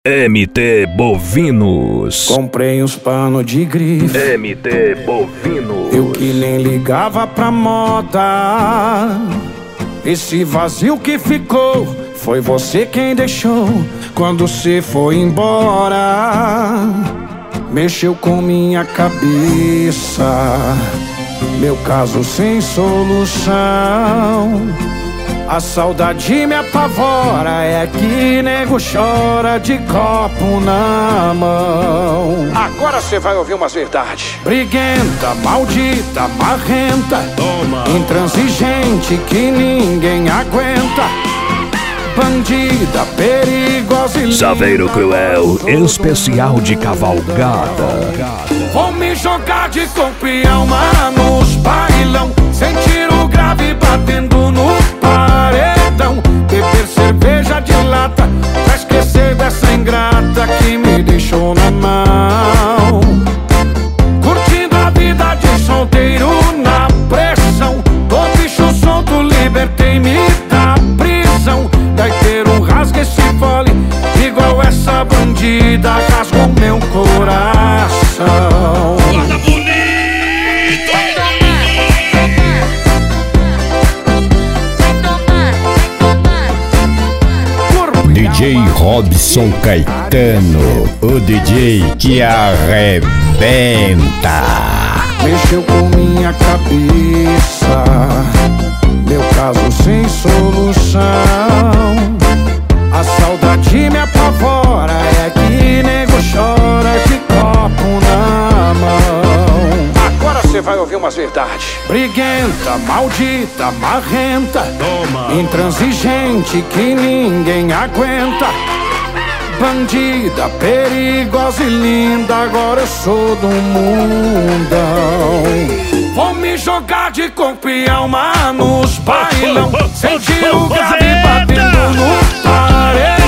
MT Bovinos. Comprei uns panos de grife. MT Bovinos. Eu que nem ligava pra moda. Esse vazio que ficou foi você quem deixou quando cê foi embora. Mexeu com minha cabeça, meu caso sem solução. A saudade me apavora, é que nego chora de copo na mão. Agora cê vai ouvir umas verdades. Briguenta, maldita, marrenta, toma. Intransigente que ninguém aguenta. Bandida, perigosa e linda. Saveiro Cruel, especial de cavalgada. Vou me jogar de corpo e alma nos bailão. Sentir o grave batendo no paredão. Beber cerveja de lata pra esquecer dessa ingrata que me deixou na mão. Curtindo a vida de solteiro na pressão. Tô bicho solto, libertei-me da prisão. Gaiteiro, rasga esse fole, igual essa bandida rasgou meu coração. Guarda bonito! DJ Robson Caetano, o DJ que arrebenta. Mexeu com minha cabeça, meu caso sem solução. A saudade me apavora, é que nego chora de copo na mão. Agora cê vai ouvir umas verdades. Briguenta, maldita, marrenta, toma. Intransigente que ninguém aguenta. Bandida, perigosa e linda, agora eu sou do mundão. Vou me jogar de corpo e alma nos bailão. Sentir o grave batendo no paredão.